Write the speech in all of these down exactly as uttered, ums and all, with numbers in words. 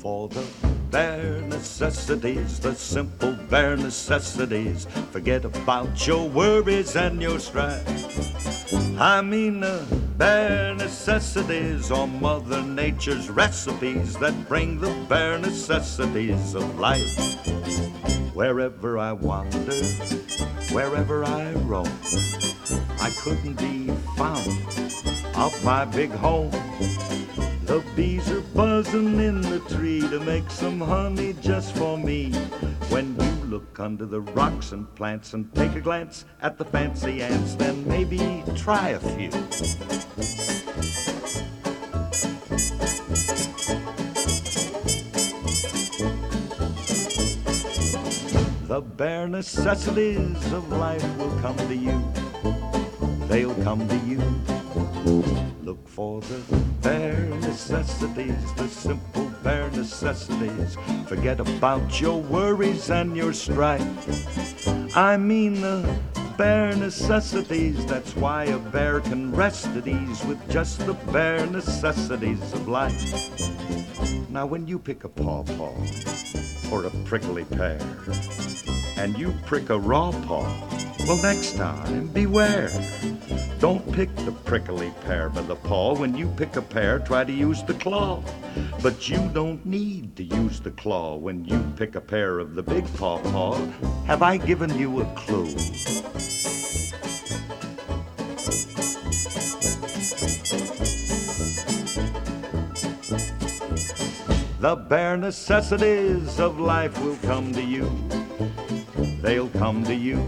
for the bare necessities, the simple bare necessities. Forget about your worries and your strife. I mean the bare necessities or Mother Nature's recipes that bring the bare necessities of life. Wherever I wander, wherever I roam, I couldn't be found off my big home. The bees are buzzing in the tree to make some honey just for me. When you look under the rocks and plants and take a glance at the fancy ants, then maybe try a few. The bare necessities of life will come to you. They'll come to you. Look for the bare necessities, the simple bare necessities. Forget about your worries and your strife. I mean the bare necessities. That's why a bear can rest at ease with just the bare necessities of life. Now when you pick a pawpaw or a prickly pear and you prick a raw paw, well, next time beware. Don't pick the prickly pear by the paw. When you pick a pear, try to use the claw. But you don't need to use the claw when you pick a pear of the big pawpaw. Have I given you a clue? The bare necessities of life will come to you. They'll come to you.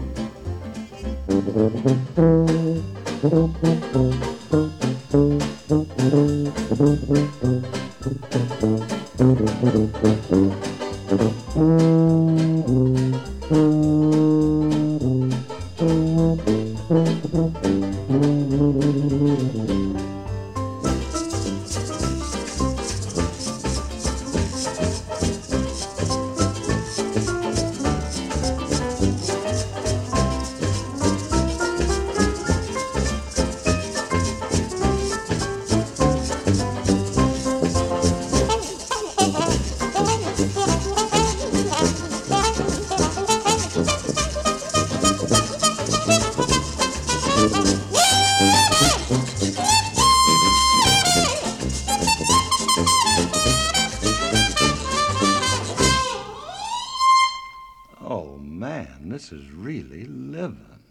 Oh man, this is really living.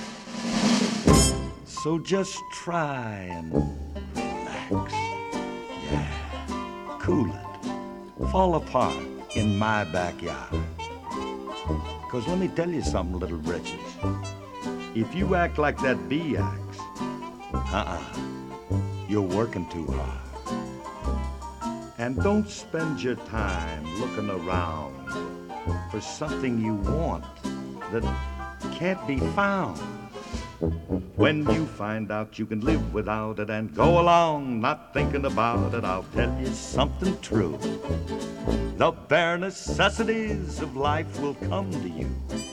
So just try and relax. Yeah, cool it. Fall apart in my backyard. Because let me tell you something, little britches. If you act like that bee acts, uh-uh, you're working too hard. And don't spend your time looking around for something you want that can't be found. When you find out you can live without it and go along not thinking about it, I'll tell you something true. The bare necessities of life will come to you.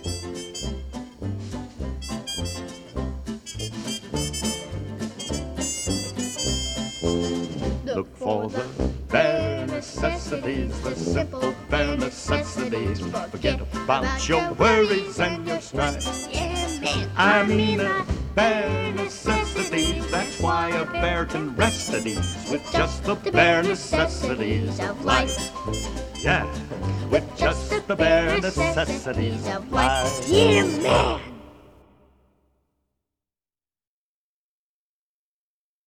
Look for the bare necessities, the simple bare necessities. Forget about your worries and your strife. I mean the bare necessities. That's why a bear can rest at ease with just the bare necessities of life. Yeah, with just the bare necessities of life. Yeah, man.